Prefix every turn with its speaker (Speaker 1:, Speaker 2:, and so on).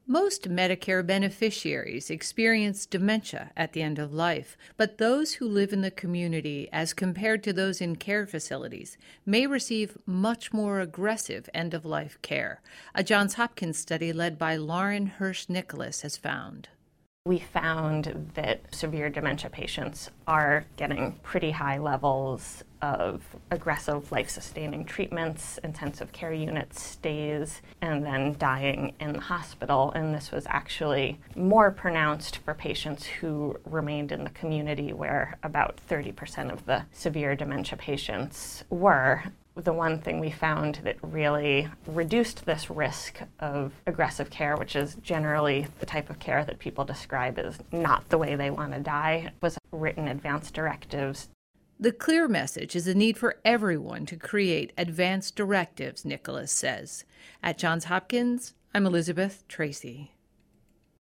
Speaker 1: Most Medicare beneficiaries experience dementia at the end of life, but those who live in the community, as compared to those in care facilities, may receive much more aggressive end-of-life care. A Johns Hopkins study led by Lauren Hirsch-Nicholas has found.
Speaker 2: We found that severe dementia patients are getting pretty high levels of aggressive life-sustaining treatments, intensive care unit stays, and then dying in the hospital. And this was actually more pronounced for patients who remained in the community, where about 30% of the severe dementia patients were. The one thing we found that really reduced this risk of aggressive care, which is generally the type of care that people describe as not the way they want to die, was written advance directives.
Speaker 1: The clear message is the need for everyone to create advance directives, Nicholas says. At Johns Hopkins, I'm Elizabeth Tracy.